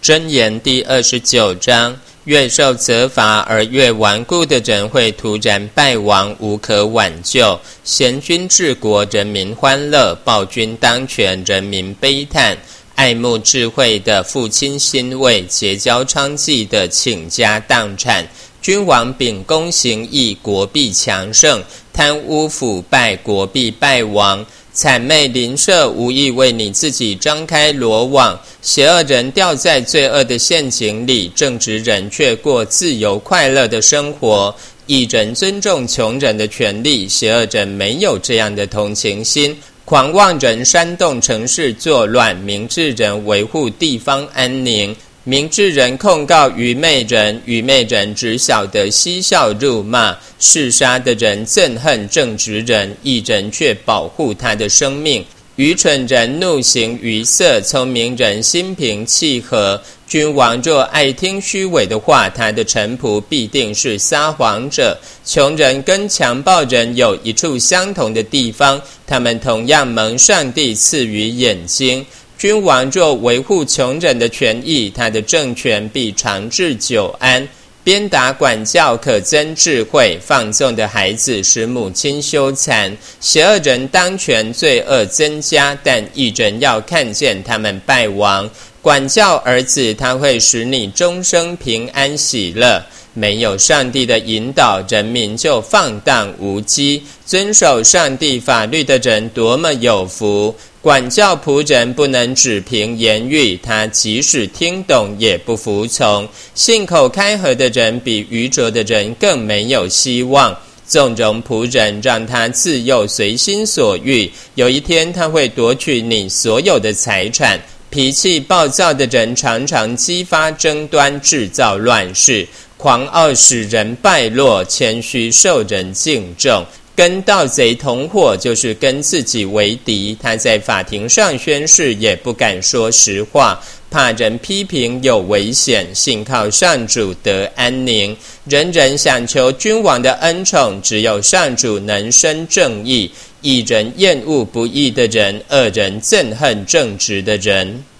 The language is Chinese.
箴言第29章，越受责罚而越顽固的人会突然败亡，无可挽救。贤君治国，人民欢乐；暴君当权，人民悲叹。爱慕智慧的父亲欣慰，结交娼妓的倾家荡产。君王秉公行义，国必强盛；贪污腐败，国必败亡。谄媚邻舍，无意为你自己张开罗网；邪恶人掉在罪恶的陷阱里，正直人却过自由快乐的生活。义人尊重穷人的权利，邪恶人没有这样的同情心。狂妄人煽动城市作乱，明智人维护地方安宁。明智人控告愚昧人，愚昧人只晓得嬉笑辱骂。嗜杀的人憎恨正直人，义人却保护他的生命。愚蠢人怒行于色，聪明人心平气和。君王若爱听虚伪的话，他的臣仆必定是撒谎者。穷人跟强暴人有一处相同的地方，他们同样蒙上帝赐予眼睛。君王若维护穷人的权益，他的政权必长治久安。鞭打管教可增智慧，放纵的孩子使母亲羞惭。邪恶人当权，罪恶增加，但义人要看见他们败亡。管教儿子，他会使你终生平安喜乐。没有上帝的引导，人民就放荡无稽。遵守上帝法律的人多么有福！管教仆人不能只凭言语，他即使听懂也不服从。信口开河的人比愚拙的人更没有希望。纵容仆人，让他自幼随心所欲，有一天他会夺取你所有的财产。脾气暴躁的人常常激发争端，制造乱事。狂傲使人败落，谦虚受人敬重。跟盗贼同伙，就是跟自己为敌。他在法庭上宣誓，也不敢说实话，怕人批评有危险，信靠上主得安宁。人人想求君王的恩宠，只有上主能生正义。义人厌恶不义的人，恶人憎恨正直的人。